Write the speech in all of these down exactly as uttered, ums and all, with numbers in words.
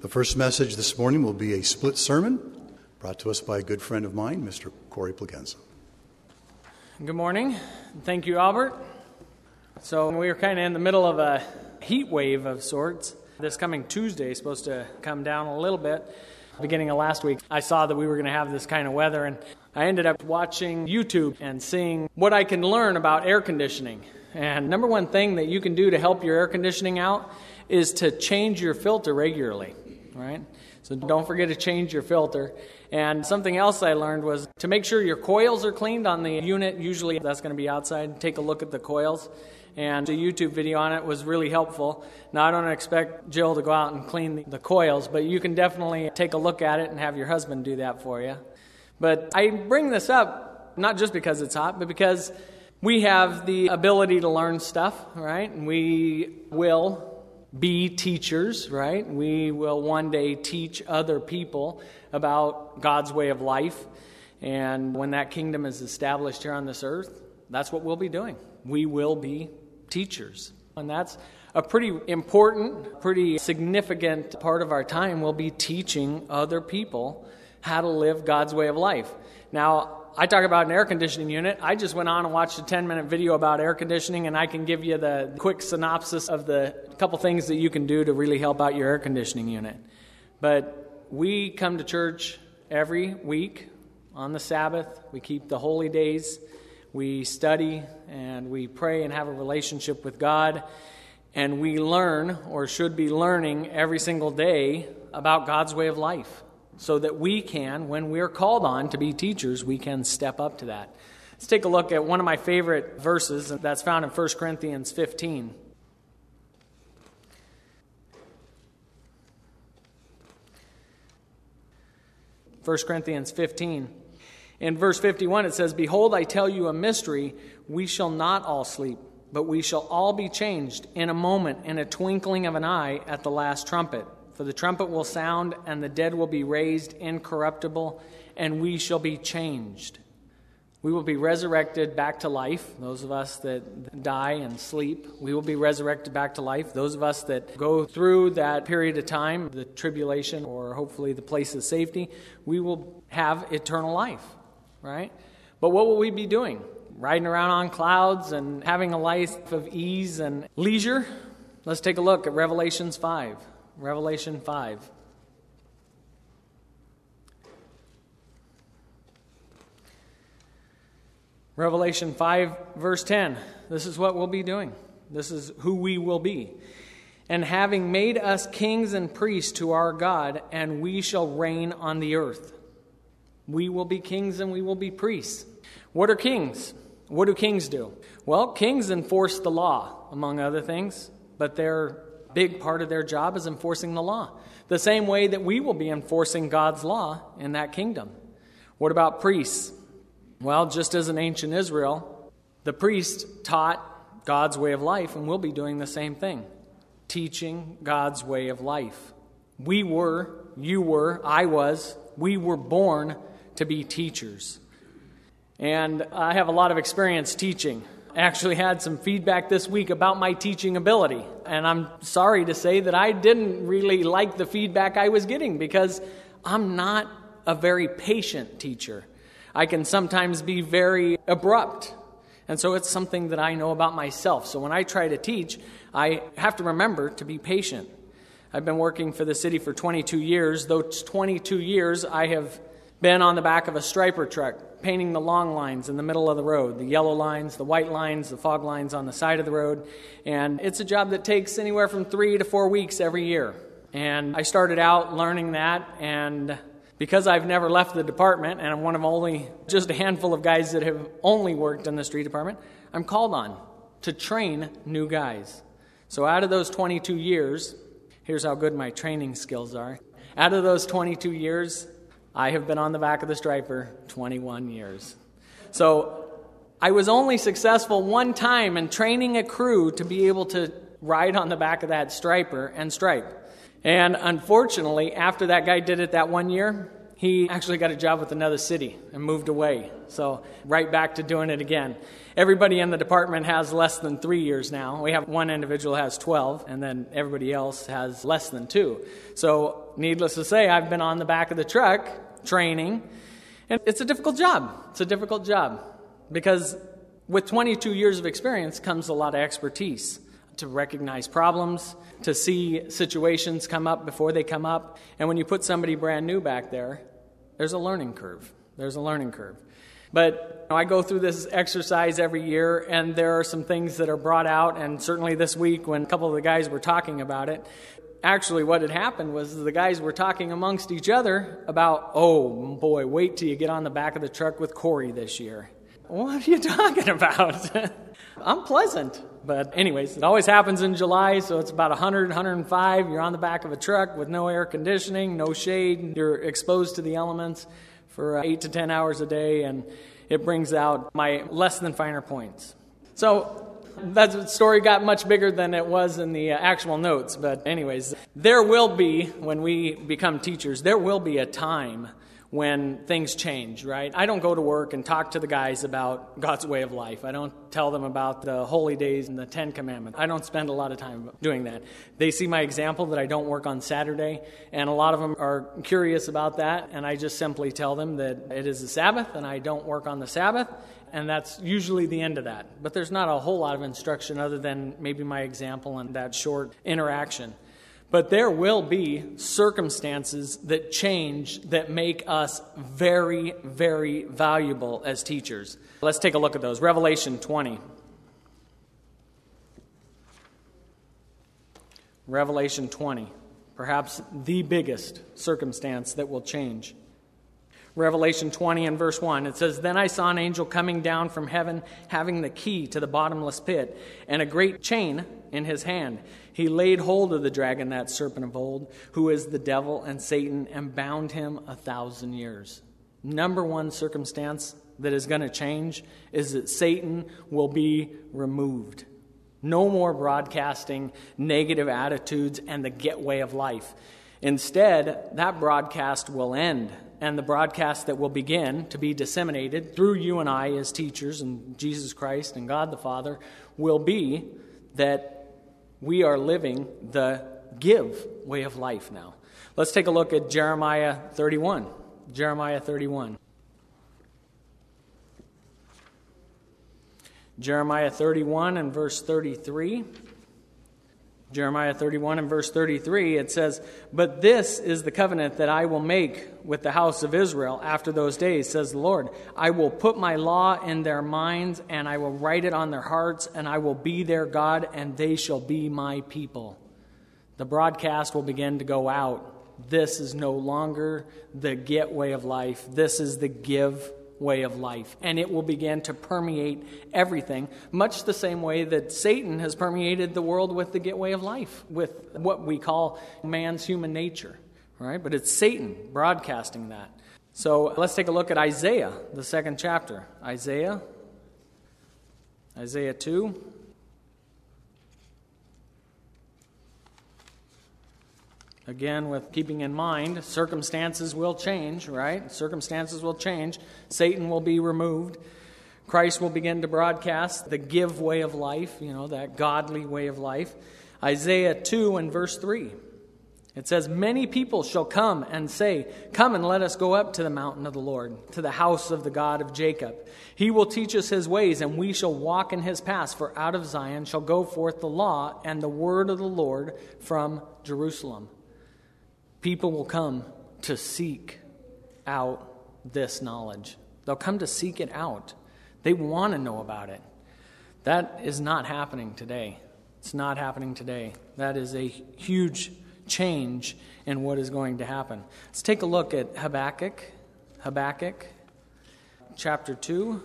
The first message this morning will be a split sermon brought to us by a good friend of mine, Mister Corey Plagenza. Good morning. Thank you, Albert. So we are kind of in the middle of a heat wave of sorts. This coming Tuesday is supposed to come down a little bit. Beginning of last week, I saw that we were going to have this kind of weather, and I ended up watching YouTube and seeing what I can learn about air conditioning. And number one thing that you can do to help your air conditioning out is to change your filter regularly, right? So don't forget to change your filter. And something else I learned was to make sure your coils are cleaned on the unit. Usually that's going to be outside. Take a look at the coils. And the YouTube video on it was really helpful. Now, I don't expect Jill to go out and clean the, the coils, but you can definitely take a look at it and have your husband do that for you. But I bring this up not just because it's hot, but because we have the ability to learn stuff, right? And we will be teachers, right? We will one day teach other people about God's way of life. And when that kingdom is established here on this earth, that's what we'll be doing. We will be teachers. And that's a pretty important, pretty significant part of our time. We'll be teaching other people how to live God's way of life. Now, I talk about an air conditioning unit. I just went on and watched a ten-minute video about air conditioning, and I can give you the quick synopsis of the couple things that you can do to really help out your air conditioning unit. But we come to church every week on the Sabbath. We keep the holy days. We study and we pray and have a relationship with God, and we learn, or should be learning, every single day about God's way of life so that we can, when we're called on to be teachers, we can step up to that. Let's take a look at one of my favorite verses that's found in First Corinthians fifteen. First Corinthians fifteen. In verse fifty-one, it says, "Behold, I tell you a mystery. We shall not all sleep, but we shall all be changed in a moment, in a twinkling of an eye, at the last trumpet. For the trumpet will sound, and the dead will be raised incorruptible, and we shall be changed." We will be resurrected back to life. Those of us that die and sleep, we will be resurrected back to life. Those of us that go through that period of time, the tribulation, or hopefully the place of safety, we will have eternal life. Right? But what will we be doing? Riding around on clouds and having a life of ease and leisure? Let's take a look at Revelation five. Revelation five. Revelation five, verse ten. This is what we'll be doing. This is who we will be. "And having made us kings and priests to our God, and we shall reign on the earth." We will be kings and we will be priests. What are kings? What do kings do? Well, kings enforce the law, among other things, but their big part of their job is enforcing the law, the same way that we will be enforcing God's law in that kingdom. What about priests? Well, just as in ancient Israel, the priest taught God's way of life, and we'll be doing the same thing, teaching God's way of life. We were, you were, I was, we were born to be teachers. And I have a lot of experience teaching. I actually had some feedback this week about my teaching ability. And I'm sorry to say that I didn't really like the feedback I was getting because I'm not a very patient teacher. I can sometimes be very abrupt. And so it's something that I know about myself. So when I try to teach, I have to remember to be patient. I've been working for the city for twenty-two years. Those twenty-two years, I have been on the back of a striper truck, painting the long lines in the middle of the road, the yellow lines, the white lines, the fog lines on the side of the road. And it's a job that takes anywhere from three to four weeks every year. And I started out learning that, and because I've never left the department, and I'm one of only just a handful of guys that have only worked in the street department, I'm called on to train new guys. So out of those twenty-two years, here's how good my training skills are. Out of those twenty-two years, I have been on the back of the striper twenty-one years. So I was only successful one time in training a crew to be able to ride on the back of that striper and stripe. And unfortunately, after that guy did it that one year, he actually got a job with another city and moved away. So right back to doing it again. Everybody in the department has less than three years now. We have one individual has twelve, and then everybody else has less than two. So needless to say, I've been on the back of the truck training, and it's a difficult job. It's a difficult job because with twenty-two years of experience comes a lot of expertise to recognize problems, to see situations come up before they come up. And when you put somebody brand new back there, there's a learning curve. There's a learning curve. But you know, I go through this exercise every year, and there are some things that are brought out, and certainly this week when a couple of the guys were talking about it, actually what had happened was the guys were talking amongst each other about, oh boy, wait till you get on the back of the truck with Corey this year. What are you talking about? I'm pleasant. But anyways, it always happens in July, so it's about one hundred, one hundred five. You're on the back of a truck with no air conditioning, no shade. You're exposed to the elements for uh, eight to ten hours a day, and it brings out my less than finer points. So that story got much bigger than it was in the uh, actual notes. But anyways, there will be, when we become teachers, there will be a time when things change, right? I don't go to work and talk to the guys about God's way of life. I don't tell them about the holy days and the Ten Commandments. I don't spend a lot of time doing that. They see my example that I don't work on Saturday, and a lot of them are curious about that, and I just simply tell them that it is the Sabbath and I don't work on the Sabbath, and that's usually the end of that. But there's not a whole lot of instruction other than maybe my example and that short interaction. But there will be circumstances that change that make us very, very valuable as teachers. Let's take a look at those. Revelation twenty. Revelation twenty. Perhaps the biggest circumstance that will change. Revelation twenty and verse one, it says, "Then I saw an angel coming down from heaven, having the key to the bottomless pit, and a great chain in his hand. He laid hold of the dragon, that serpent of old, who is the devil and Satan, and bound him a thousand years." Number one circumstance that is going to change is that Satan will be removed. No more broadcasting negative attitudes and the get way of life. Instead, that broadcast will end, and the broadcast that will begin to be disseminated through you and I as teachers and Jesus Christ and God the Father will be that we are living the give way of life now. Let's take a look at Jeremiah thirty-one. Jeremiah thirty-one. Jeremiah thirty-one and verse thirty-three. Jeremiah thirty-one and verse thirty-three, it says, "But this is the covenant that I will make with the house of Israel after those days, says the Lord. I will put my law in their minds, and I will write it on their hearts, and I will be their God, and they shall be my people." The broadcast will begin to go out. This is no longer the get way of life. This is the give way of life, and it will begin to permeate everything, much the same way that Satan has permeated the world with the get way of life, with what we call man's human nature, right? But it's Satan broadcasting that. So let's take a look at Isaiah, the second chapter. Isaiah, Isaiah two. Again, with keeping in mind, circumstances will change, right? Circumstances will change. Satan will be removed. Christ will begin to broadcast the give way of life, you know, that godly way of life. Isaiah two and verse three. It says, "Many people shall come and say, 'Come and let us go up to the mountain of the Lord, to the house of the God of Jacob. He will teach us his ways, and we shall walk in his paths. For out of Zion shall go forth the law and the word of the Lord from Jerusalem.'" People will come to seek out this knowledge. They'll come to seek it out. They want to know about it. That is not happening today. It's not happening today. That is a huge change in what is going to happen. Let's take a look at Habakkuk. Habakkuk, chapter two.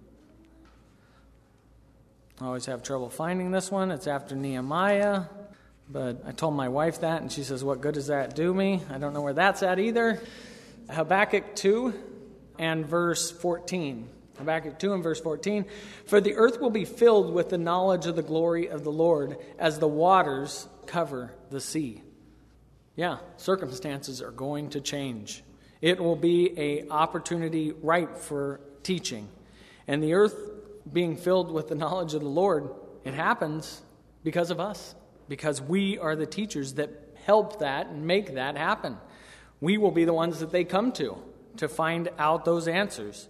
I always have trouble finding this one. It's after Nehemiah. But I told my wife that, and she says, "What good does that do me?" I don't know where that's at either. Habakkuk two and verse fourteen. Habakkuk two and verse fourteen. "For the earth will be filled with the knowledge of the glory of the Lord as the waters cover the sea." Yeah, circumstances are going to change. It will be an opportunity ripe for teaching. And the earth being filled with the knowledge of the Lord, it happens because of us, because we are the teachers that help that and make that happen. We will be the ones that they come to to find out those answers.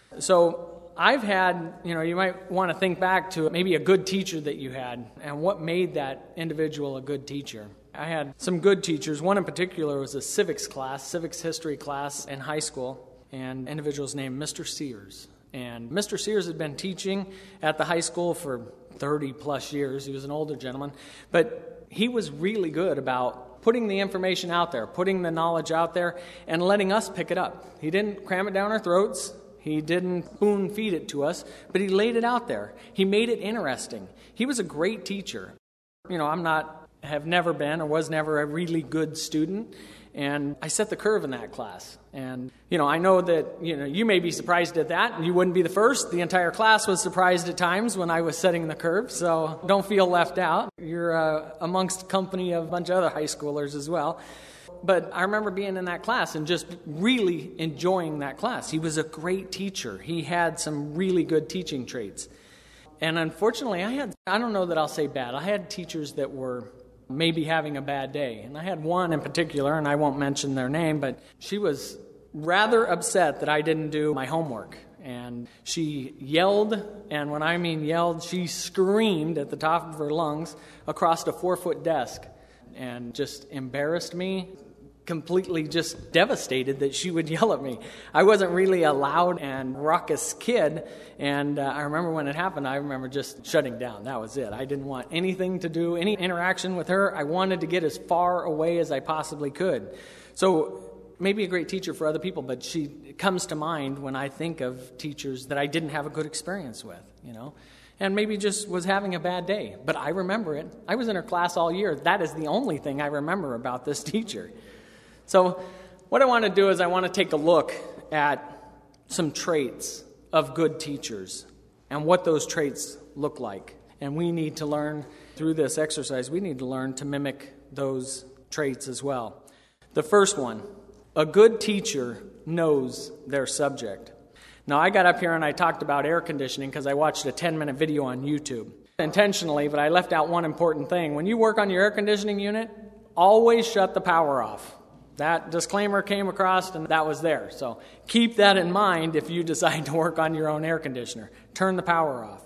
So I've had, you know, you might want to think back to maybe a good teacher that you had and what made that individual a good teacher. I had some good teachers. One in particular was a civics class, civics history class in high school, and the individual's named Mister Sears. And Mister Sears had been teaching at the high school for thirty plus years. He was an older gentleman, but he was really good about putting the information out there, putting the knowledge out there, and letting us pick it up. He didn't cram it down our throats. He didn't spoon feed it to us, but he laid it out there. He made it interesting. He was a great teacher. You know, I'm not, have never been or was never a really good student, and I set the curve in that class. And, you know, I know that, you know, you may be surprised at that, and you wouldn't be the first. The entire class was surprised at times when I was setting the curve, so don't feel left out. You're uh, amongst company of a bunch of other high schoolers as well. But I remember being in that class and just really enjoying that class. He was a great teacher. He had some really good teaching traits. And unfortunately, I had, I don't know that I'll say bad, I had teachers that were maybe having a bad day. And I had one in particular, and I won't mention their name, but she was rather upset that I didn't do my homework. And she yelled, and when I mean yelled, she screamed at the top of her lungs across a four-foot desk and just embarrassed me, completely just devastated that she would yell at me. I wasn't really a loud and raucous kid, and uh, I remember when it happened, I remember just shutting down. That was it. I didn't want anything to do, any interaction with her. I wanted to get as far away as I possibly could. So maybe a great teacher for other people, but she comes to mind when I think of teachers that I didn't have a good experience with, you know, and maybe just was having a bad day. But I remember it. I was in her class all year. That is the only thing I remember about this teacher. So what I want to do is I want to take a look at some traits of good teachers and what those traits look like. And we need to learn through this exercise, we need to learn to mimic those traits as well. The first one, a good teacher knows their subject. Now, I got up here and I talked about air conditioning because I watched a ten-minute video on YouTube. Intentionally, but I left out one important thing. When you work on your air conditioning unit, always shut the power off. That disclaimer came across and that was there. So keep that in mind if you decide to work on your own air conditioner. Turn the power off.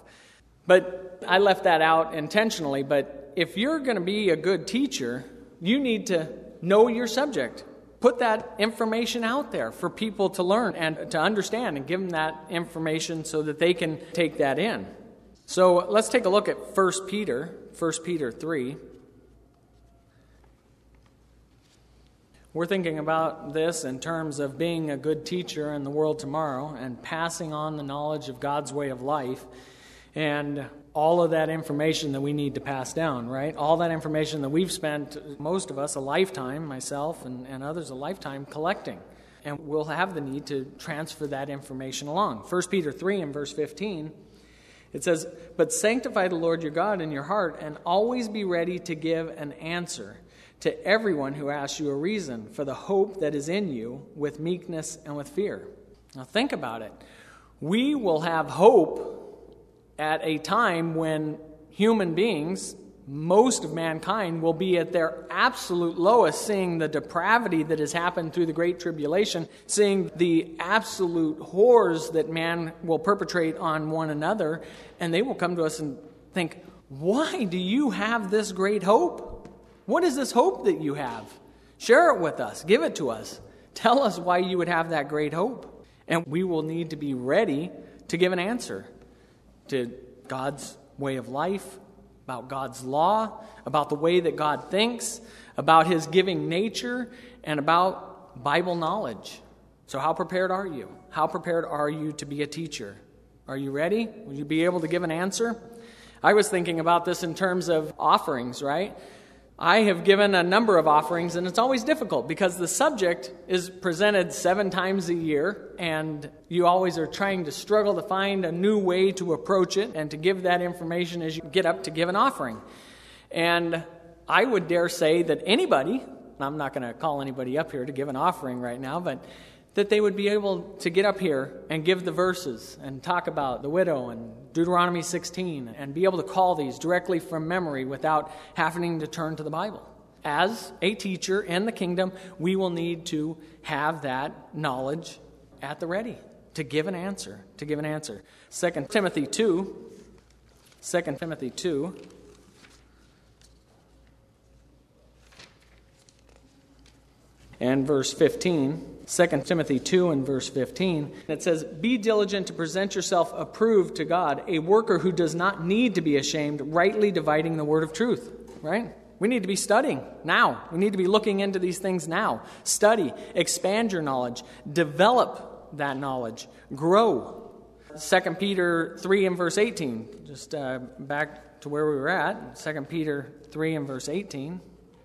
But I left that out intentionally. But if you're going to be a good teacher, you need to know your subject. Put that information out there for people to learn and to understand and give them that information so that they can take that in. So let's take a look at First Peter, First Peter three. We're thinking about this in terms of being a good teacher in the world tomorrow and passing on the knowledge of God's way of life and all of that information that we need to pass down, right? All that information that we've spent, most of us, a lifetime, myself and, and others, a lifetime collecting. And we'll have the need to transfer that information along. First Peter three and verse fifteen, it says, "But sanctify the Lord your God in your heart and always be ready to give an answer to everyone who asks you a reason for the hope that is in you with meekness and with fear." Now think about it. We will have hope at a time when human beings, most of mankind, will be at their absolute lowest, seeing the depravity that has happened through the Great Tribulation, seeing the absolute horrors that man will perpetrate on one another, and they will come to us and think, why do you have this great hope? What is this hope that you have? Share it with us. Give it to us. Tell us why you would have that great hope. And we will need to be ready to give an answer to God's way of life, about God's law, about the way that God thinks, about His giving nature, and about Bible knowledge. So how prepared are you? How prepared are you to be a teacher? Are you ready? Will you be able to give an answer? I was thinking about this in terms of offerings, right? I have given a number of offerings, and it's always difficult because the subject is presented seven times a year, and you always are trying to struggle to find a new way to approach it and to give that information as you get up to give an offering. And I would dare say that anybody, and I'm not going to call anybody up here to give an offering right now, but that they would be able to get up here and give the verses and talk about the widow and Deuteronomy sixteen and be able to call these directly from memory without having to turn to the Bible. As a teacher in the kingdom, we will need to have that knowledge at the ready to give an answer, to give an answer. Second Timothy two, Second Timothy two, and verse fifteen. Second Timothy two and verse fifteen. It says, "Be diligent to present yourself approved to God, a worker who does not need to be ashamed, rightly dividing the word of truth." Right? We need to be studying now. We need to be looking into these things now. Study, expand your knowledge, develop that knowledge, grow. Second Peter three and verse eighteen. Just uh, back to where we were at. Second Peter three and verse eighteen.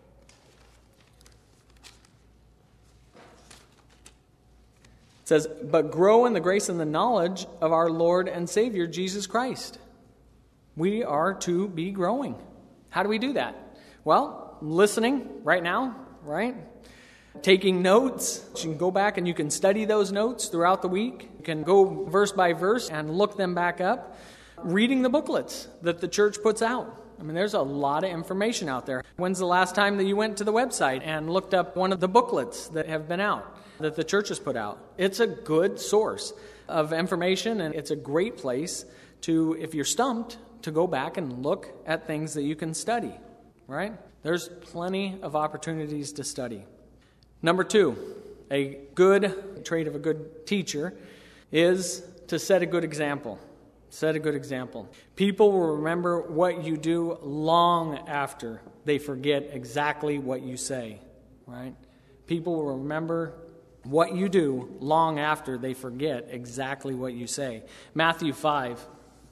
It says, "But grow in the grace and the knowledge of our Lord and Savior, Jesus Christ." We are to be growing. How do we do that? Well, listening right now, right? Taking notes. You can go back and you can study those notes throughout the week. You can go verse by verse and look them back up. Reading the booklets that the church puts out. I mean, there's a lot of information out there. When's the last time that you went to the website and looked up one of the booklets that have been out, that the church has put out? It's a good source of information, and it's a great place to, if you're stumped, to go back and look at things that you can study, right? There's plenty of opportunities to study. Number two, a good trait of a good teacher is to set a good example. Set a good example. People will remember what you do long after they forget exactly what you say, right? People will remember what you do long after they forget exactly what you say. Matthew five.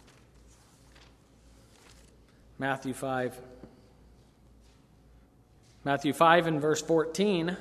Matthew five. Matthew five and verse fourteen.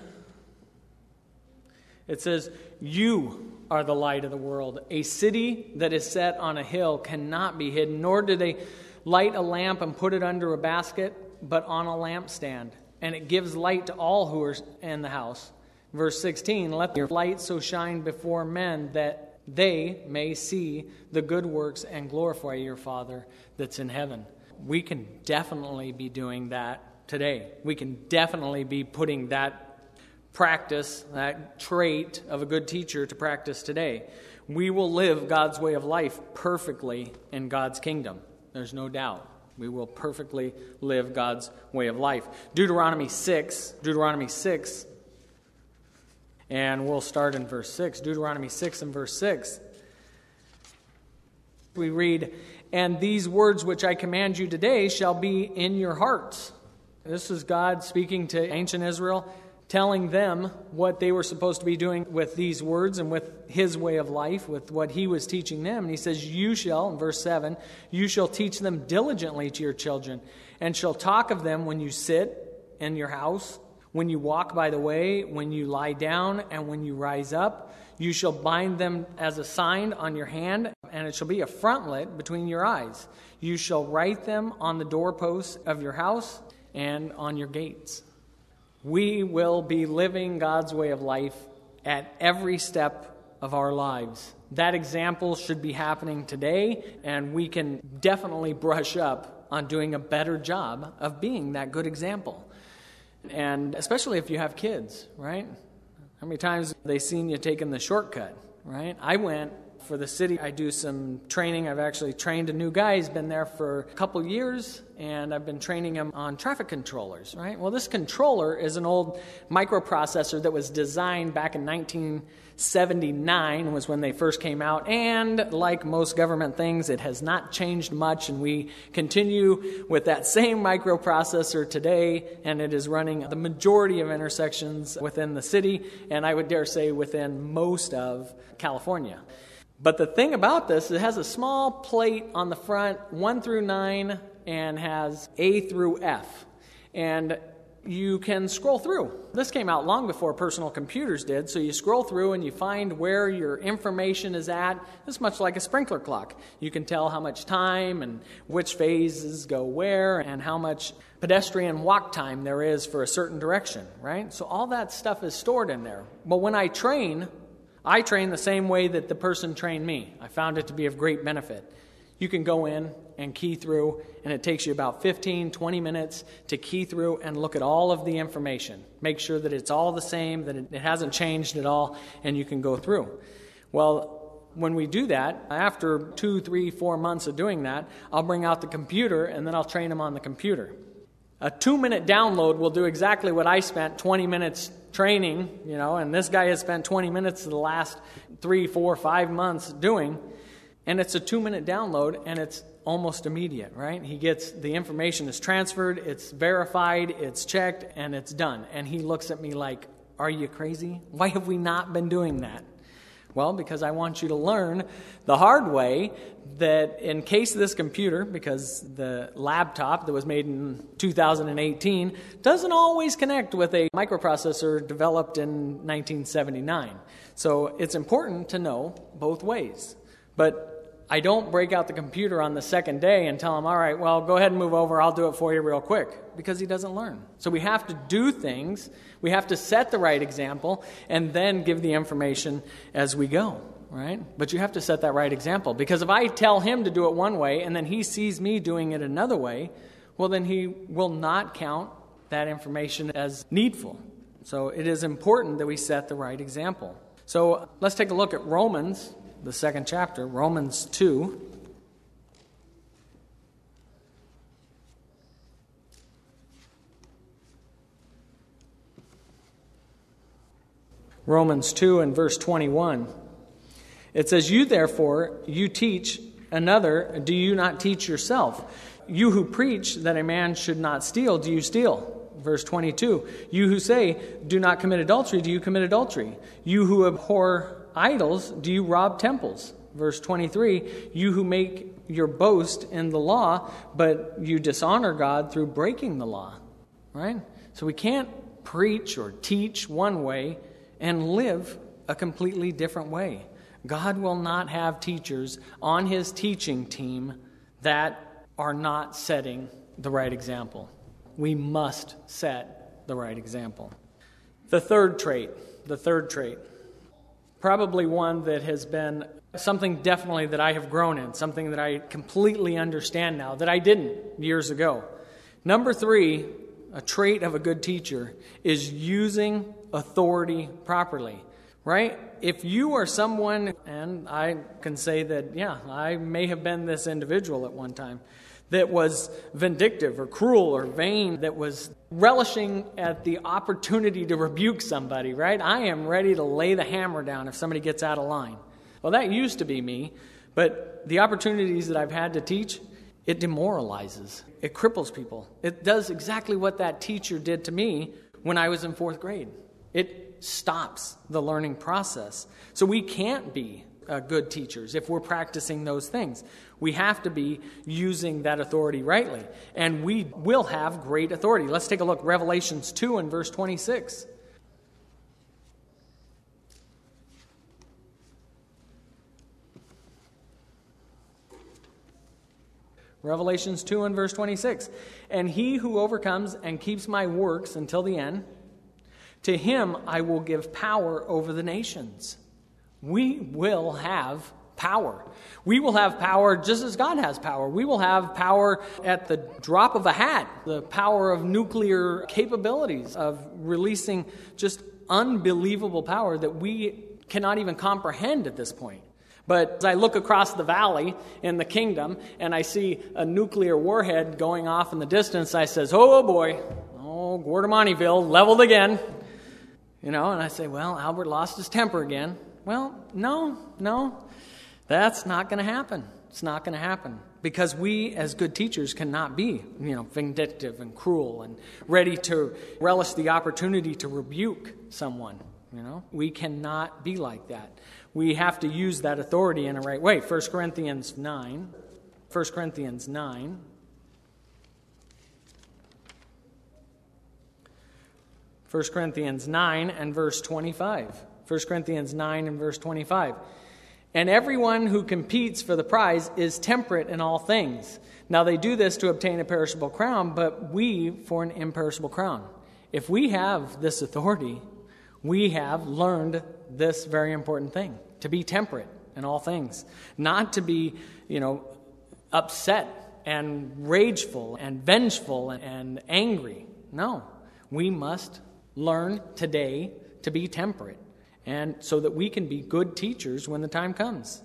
It says, "You are the light of the world. A city that is set on a hill cannot be hidden, nor do they light a lamp and put it under a basket, but on a lampstand. And it gives light to all who are in the house." Verse sixteen, "Let your light so shine before men that they may see the good works and glorify your Father that's in heaven." We can definitely be doing that today. We can definitely be putting that practice, that trait of a good teacher to practice today. We will live God's way of life perfectly in God's kingdom. There's no doubt. We will perfectly live God's way of life. Deuteronomy six, Deuteronomy six, and we'll start in verse six. Deuteronomy six and verse six. We read, "And these words which I command you today shall be in your hearts." This is God speaking to ancient Israel, telling them what they were supposed to be doing with these words and with his way of life, with what he was teaching them. And he says, "You shall," in verse seven, "you shall teach them diligently to your children, and shall talk of them when you sit in your house, when you walk by the way, when you lie down, and when you rise up. You shall bind them as a sign on your hand, and it shall be a frontlet between your eyes. You shall write them on the doorposts of your house and on your gates." We will be living God's way of life at every step of our lives. That example should be happening today, and we can definitely brush up on doing a better job of being that good example. And especially if you have kids, right? How many times have they seen you taking the shortcut, right? I went for the city. I do some training. I've actually trained a new guy. He's been there for a couple years, and I've been training him on traffic controllers, right? Well, this controller is an old microprocessor that was designed back in nineteen seventy-nine, was when they first came out, and like most government things, it has not changed much, and we continue with that same microprocessor today, and it is running the majority of intersections within the city, and I would dare say within most of California. But the thing about this, it has a small plate on the front, one through nine, and has A through F. And you can scroll through. This came out long before personal computers did, so you scroll through and you find where your information is at. It's much like a sprinkler clock. You can tell how much time and which phases go where and how much pedestrian walk time there is for a certain direction, right? So all that stuff is stored in there. But when I train, I train the same way that the person trained me. I found it to be of great benefit. You can go in and key through, and it takes you about fifteen, twenty minutes to key through and look at all of the information. Make sure that it's all the same, that it hasn't changed at all, and you can go through. Well, when we do that, after two, three, four months of doing that, I'll bring out the computer, and then I'll train them on the computer. A two-minute download will do exactly what I spent twenty minutes training, you know, and this guy has spent twenty minutes of the last three, four, five months doing. And it's a two-minute download, and it's almost immediate, right? He gets, the information is transferred, it's verified, it's checked, and it's done. And he looks at me like, are you crazy? Why have we not been doing that? Well, because I want you to learn the hard way that in case this computer, because the laptop that was made in two thousand eighteen doesn't always connect with a microprocessor developed in nineteen seventy-nine. So it's important to know both ways. But I don't break out the computer on the second day and tell him, all right, well, go ahead and move over. I'll do it for you real quick, because he doesn't learn. So we have to do things. We have to set the right example and then give the information as we go, right? But you have to set that right example, because if I tell him to do it one way and then he sees me doing it another way, well, then he will not count that information as needful. So it is important that we set the right example. So let's take a look at Romans, the second chapter, Romans two. Romans two and verse twenty-one. It says, you therefore, you teach another, do you not teach yourself? You who preach that a man should not steal, do you steal? Verse twenty-two. You who say, do not commit adultery, do you commit adultery? You who abhor idols, do you rob temples? Verse twenty-three, you who make your boast in the law, but you dishonor God through breaking the law. Right? So we can't preach or teach one way and live a completely different way. God will not have teachers on his teaching team that are not setting the right example. We must set the right example. The third trait, the third trait, probably one that has been something definitely that I have grown in, something that I completely understand now that I didn't years ago. Number three, a trait of a good teacher is using authority properly, right? If you are someone, and I can say that, yeah, I may have been this individual at one time, that was vindictive or cruel or vain, that was relishing at the opportunity to rebuke somebody, right? I am ready to lay the hammer down if somebody gets out of line. Well, that used to be me, but the opportunities that I've had to teach, it demoralizes. It cripples people. It does exactly what that teacher did to me when I was in fourth grade. It stops the learning process. So we can't be uh, good teachers if we're practicing those things. We have to be using that authority rightly. And we will have great authority. Let's take a look. Revelations two and verse twenty-six. Revelations two and verse twenty-six. And he who overcomes and keeps my works until the end, to him I will give power over the nations. We will have power. We will have power just as God has power. We will have power at the drop of a hat, the power of nuclear capabilities, of releasing just unbelievable power that we cannot even comprehend at this point. But as I look across the valley in the kingdom and I see a nuclear warhead going off in the distance, I says, oh boy, oh, Guardamontiville, leveled again. You know, and I say, well, Albert lost his temper again. Well, no, no, that's not going to happen. It's not going to happen. Because we, as good teachers, cannot be, you know, vindictive and cruel and ready to relish the opportunity to rebuke someone. You know, we cannot be like that. We have to use that authority in a right way. First Corinthians nine. First Corinthians nine. First Corinthians nine and verse twenty-five. First Corinthians nine and verse twenty-five. And everyone who competes for the prize is temperate in all things. Now they do this to obtain a perishable crown, but we for an imperishable crown. If we have this authority, we have learned this very important thing, to be temperate in all things, not to be, you know, upset and rageful and vengeful and angry. No, we must learn today to be temperate, and so that we can be good teachers when the time comes.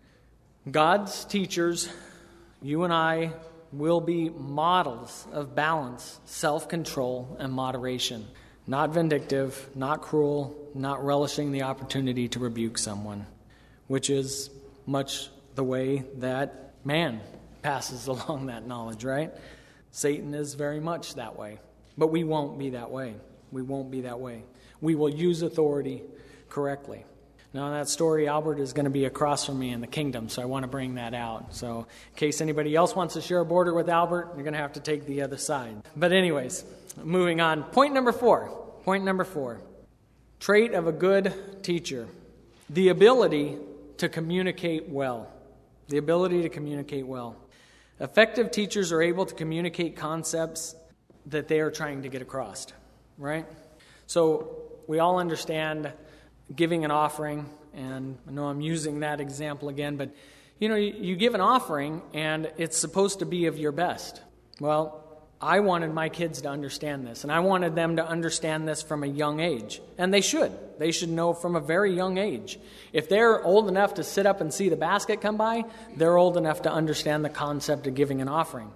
God's teachers, you and I, will be models of balance, self-control, and moderation. Not vindictive, not cruel, not relishing the opportunity to rebuke someone, which is much the way that man passes along that knowledge, right? Satan is very much that way. But we won't be that way. We won't be that way. We will use authority correctly. Now, in that story, Albert is going to be across from me in the kingdom, so I want to bring that out. So in case anybody else wants to share a border with Albert, you're going to have to take the other side. But anyways, moving on. Point number four. Point number four. Trait of a good teacher. The ability to communicate well. The ability to communicate well. Effective teachers are able to communicate concepts that they are trying to get across, right? So we all understand giving an offering, and I know I'm using that example again, but you know, you, you give an offering and it's supposed to be of your best. Well, I wanted my kids to understand this, and I wanted them to understand this from a young age, and they should. They should know from a very young age. If they're old enough to sit up and see the basket come by, they're old enough to understand the concept of giving an offering.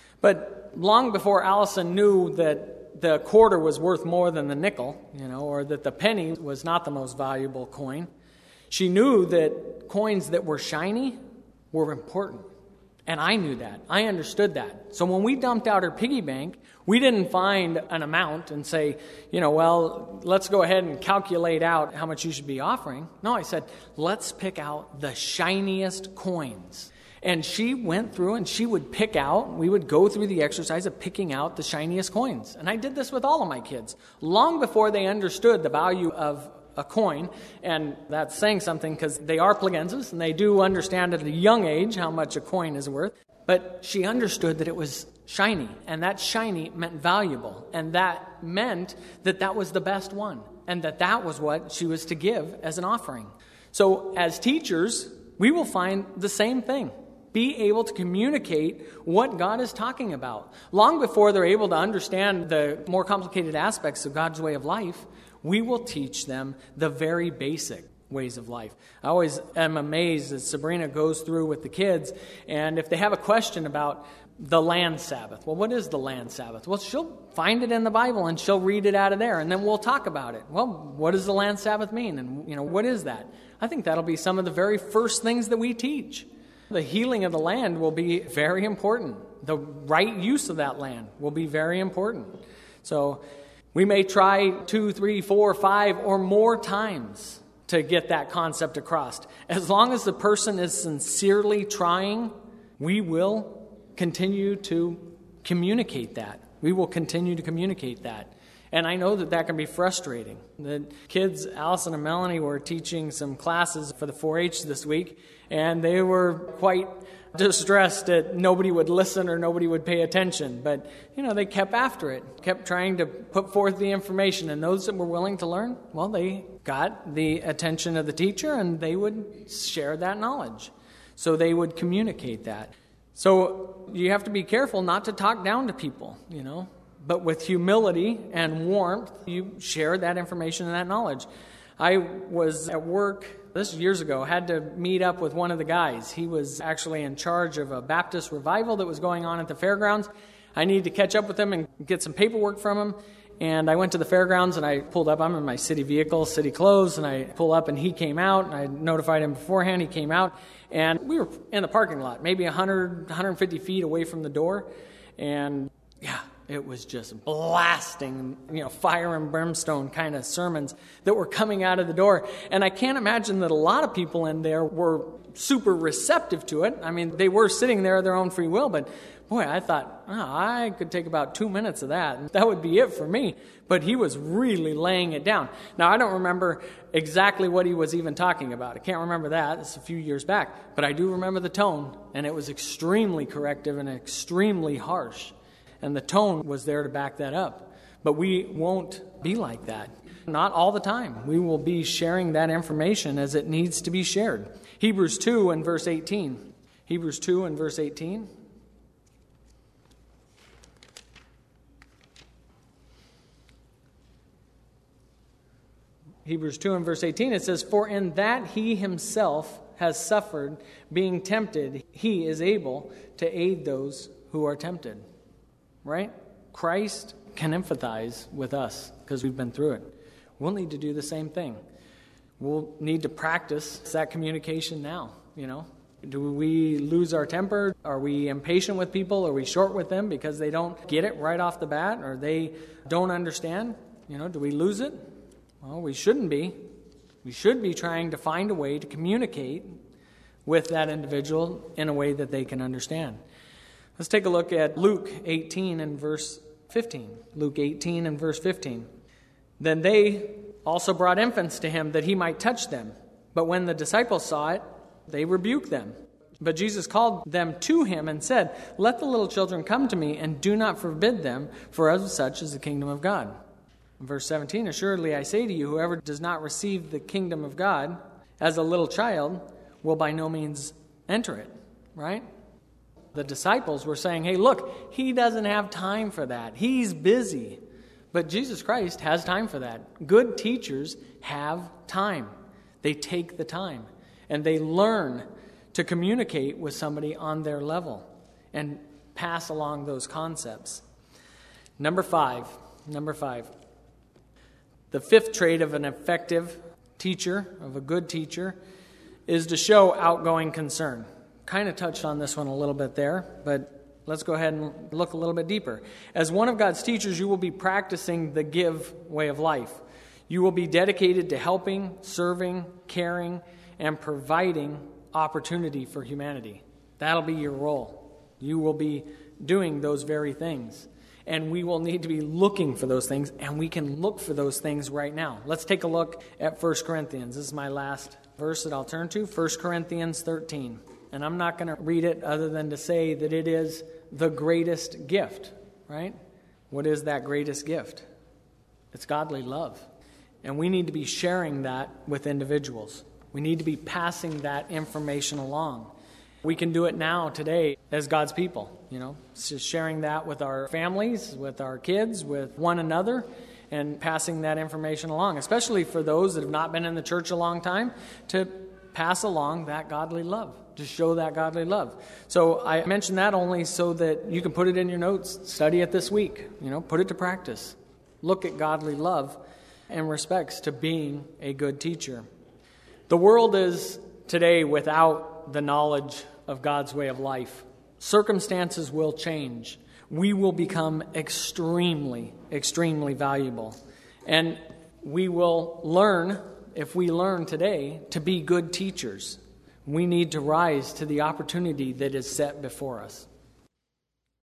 But long before Allison knew that the quarter was worth more than the nickel, you know, or that the penny was not the most valuable coin, she knew that coins that were shiny were important. And I knew that. I understood that. So when we dumped out her piggy bank, we didn't find an amount and say, you know, well, let's go ahead and calculate out how much you should be offering. No, I said, let's pick out the shiniest coins. And she went through and she would pick out, we would go through the exercise of picking out the shiniest coins. And I did this with all of my kids, long before they understood the value of a coin. And that's saying something because they are Plagensis and they do understand at a young age how much a coin is worth. But she understood that it was shiny, and that shiny meant valuable. And that meant that that was the best one, and that that was what she was to give as an offering. So as teachers, we will find the same thing. Be able to communicate what God is talking about. Long before they're able to understand the more complicated aspects of God's way of life, we will teach them the very basic ways of life. I always am amazed as Sabrina goes through with the kids, and if they have a question about the land Sabbath, well, what is the land Sabbath? Well, she'll find it in the Bible and she'll read it out of there, and then we'll talk about it. Well, what does the land Sabbath mean? And, you know, what is that? I think that'll be some of the very first things that we teach. The healing of the land will be very important. The right use of that land will be very important. So we may try two, three, four, five, or more times to get that concept across. As long as the person is sincerely trying, we will continue to communicate that. We will continue to communicate that. And I know that that can be frustrating. The kids, Allison and Melanie, were teaching some classes for the four H this week, and they were quite distressed that nobody would listen or nobody would pay attention. But, you know, they kept after it, kept trying to put forth the information. And those that were willing to learn, well, they got the attention of the teacher, and they would share that knowledge. So they would communicate that. So you have to be careful not to talk down to people, you know. But with humility and warmth, you share that information and that knowledge. I was at work, this was years ago, had to meet up with one of the guys. He was actually in charge of a Baptist revival that was going on at the fairgrounds. I needed to catch up with him and get some paperwork from him. And I went to the fairgrounds and I pulled up. I'm in my city vehicle, city clothes, and I pull up and he came out. And I notified him beforehand. He came out. And we were in the parking lot, maybe one hundred, one hundred fifty feet away from the door. And yeah, it was just blasting, you know, fire and brimstone kind of sermons that were coming out of the door. And I can't imagine that a lot of people in there were super receptive to it. I mean, they were sitting there of their own free will, but boy, I thought, oh, I could take about two minutes of that, and that would be it for me. But he was really laying it down. Now, I don't remember exactly what he was even talking about. I can't remember that. It's a few years back. But I do remember the tone, and it was extremely corrective and extremely harsh. And the tone was there to back that up. But we won't be like that. not all the time. We will be sharing that information as it needs to be shared. Hebrews two and verse eighteen. Hebrews two and verse eighteen. Hebrews two and verse eighteen, it says, "For in that he himself has suffered, being tempted, he is able to aid those who are tempted." Right? Christ can empathize with us because we've been through it. We'll need to do the same thing. We'll need to practice that communication now, you know. Do we lose our temper? Are we impatient with people? Are we short with them because they don't get it right off the bat or they don't understand? You know, do we lose it? Well, we shouldn't be. We should be trying to find a way to communicate with that individual in a way that they can understand. Let's take a look at Luke eighteen and verse fifteen. Luke eighteen and verse fifteen. "Then they also brought infants to him that he might touch them. But when the disciples saw it, they rebuked them. But Jesus called them to him and said, 'Let the little children come to me, and do not forbid them, for of such is the kingdom of God.'" Verse seventeen, "Assuredly I say to you, whoever does not receive the kingdom of God as a little child will by no means enter it." Right? The disciples were saying, hey, look, he doesn't have time for that. He's busy. But Jesus Christ has time for that. Good teachers have time. They take the time. And they learn to communicate with somebody on their level and pass along those concepts. Number five. Number five. The fifth trait of an effective teacher, of a good teacher, is to show outgoing concern. Kind of touched on this one a little bit there, but let's go ahead and look a little bit deeper. As one of God's teachers, you will be practicing the give way of life. You will be dedicated to helping, serving, caring, and providing opportunity for humanity. That'll be your role. You will be doing those very things. And we will need to be looking for those things, and we can look for those things right now. Let's take a look at First Corinthians. This is my last verse that I'll turn to, First Corinthians thirteen. And I'm not going to read it other than to say that it is the greatest gift, right? What is that greatest gift? It's godly love. And we need to be sharing that with individuals. We need to be passing that information along. We can do it now, today, as God's people, you know, just sharing that with our families, with our kids, with one another, and passing that information along, especially for those that have not been in the church a long time, to pass along that godly love, to show that godly love. So I mention that only so that you can put it in your notes, study it this week, you know, put it to practice. Look at godly love in respects to being a good teacher. The world is today without the knowledge of God's way of life. Circumstances will change. We will become extremely, extremely valuable. And we will learn, if we learn today, to be good teachers. We need to rise to the opportunity that is set before us.